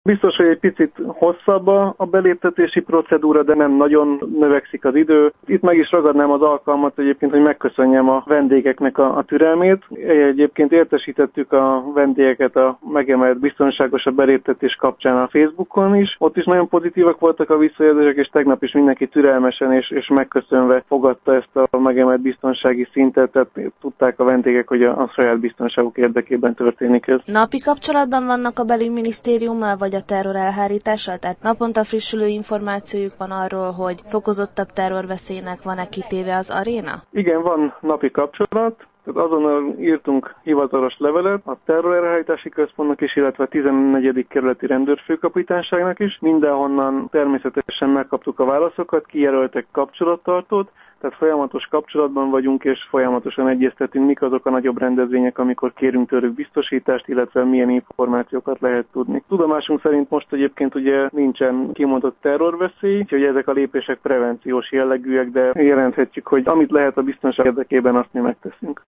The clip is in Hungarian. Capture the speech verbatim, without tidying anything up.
Biztos, hogy egy picit hosszabb a beléptetési procedúra, de nem nagyon növekszik az idő. Itt meg is ragadnám az alkalmat egyébként, hogy megköszönjem a vendégeknek a, a türelmét. Egyébként értesítettük a vendégeket a megemelt biztonságosabb beléptetés kapcsán a Facebookon is. Ott is nagyon pozitívak voltak a visszajelzések, és tegnap is mindenki türelmesen és, és megköszönve fogadta ezt a megemelt biztonsági szintet, tehát tudták a vendégek, hogy a, a saját biztonságuk érdekében történik ez. Napi kapcsolatban vannak a belügyminisztériummal, vagy a terror elhárítással? Tehát naponta frissülő információjuk van arról, hogy fokozottabb terrorveszélynek van-e kitéve az aréna? Igen, van napi kapcsolat. Tehát azonnal írtunk hivatalos levelet a terrorelhárítási központnak is, illetve a tizennegyedik kerületi rendőrfőkapitányságnak is. Mindenhonnan természetesen megkaptuk a válaszokat, kijelöltek kapcsolattartót, tehát folyamatos kapcsolatban vagyunk, és folyamatosan egyeztetünk, mik azok a nagyobb rendezvények, amikor kérünk tőlük biztosítást, illetve milyen információkat lehet tudni. Tudomásunk szerint most egyébként ugye nincsen kimondott terrorveszély, úgyhogy ezek a lépések prevenciós jellegűek, de jelenthetjük, hogy amit lehet a biztonság érdekében, azt mi megteszünk.